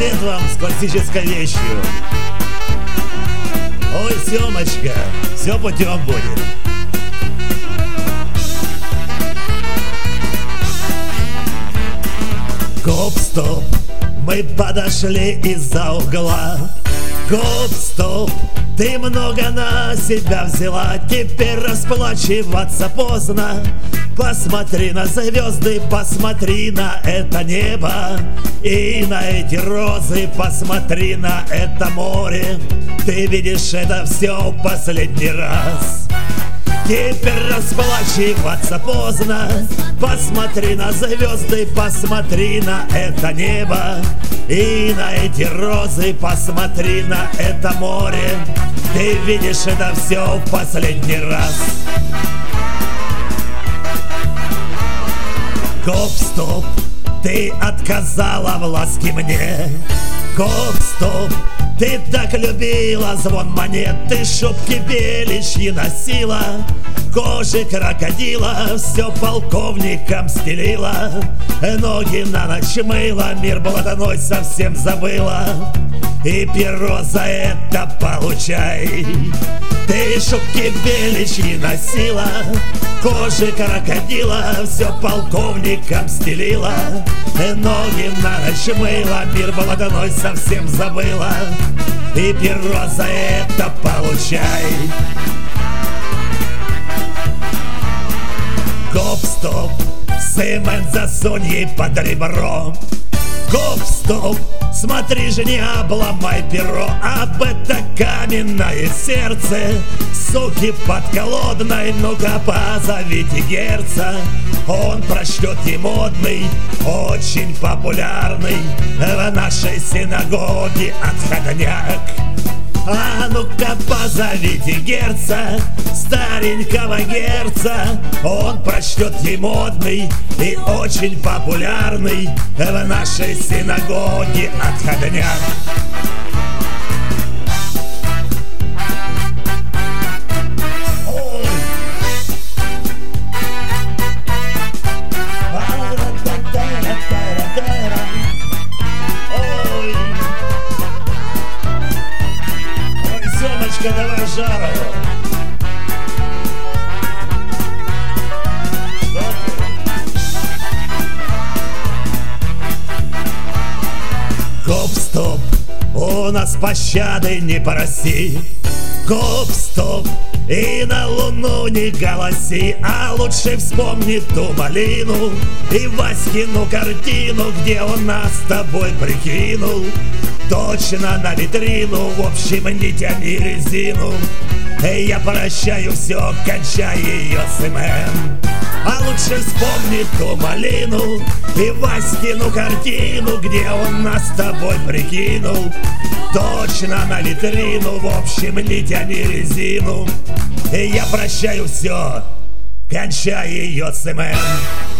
Привет вам с классической вещью. Ой, Семочка, все путем будет. Гоп-стоп, мы подошли из-за угла. Гоп-стоп, ты много на себя взяла, теперь расплачиваться поздно. Посмотри на звезды, посмотри на это небо и на эти розы, посмотри на это море. Ты видишь это все в последний раз. Теперь расплачиваться поздно. Посмотри на звезды, посмотри на это небо и на эти розы, посмотри на это море. Ты видишь это все в последний раз. Гоп-стоп, ты отказала в ласке мне. Гоп-стоп, ты так любила звон монет, ты шубки беличьи носила, кожи крокодила все полковникам стелила, ноги на ночь мыла, мир блатаной совсем забыла, и перо за это получай. Ты шубки беличьи носила, кожи крокодила все полковникам стелила, ноги на ночь мыла, мир блатаной совсем забыла, и перо за это получай. Гоп-стоп, Симен, засунь ей под ребро. Гоп-стоп, смотри же, не обломай перо, об это каменное сердце. Суки подколодной, ну-ка позовите герца. Он прочтет и модный, очень популярный в нашей синагоге отходняк. А ну-ка позовите герца, старенького герца. Он прочтет ей модный и очень популярный в нашей синагоге отходняк. Давай жару. Гоп-стоп, у нас пощады не проси. Гоп-стоп, и на луну не голоси, а лучше вспомни ту малину и Васькину картину, где он нас с тобой прикинул. Точно на витрину, в общем, не тяни резину. Я прощаю все, кончай ее с ММ. А лучше вспомни ту малину и Васькину картину, где он нас с тобой прикинул. Точно на витрину, в общем, не тяни резину. Я прощаю все, кончай ее с ММ.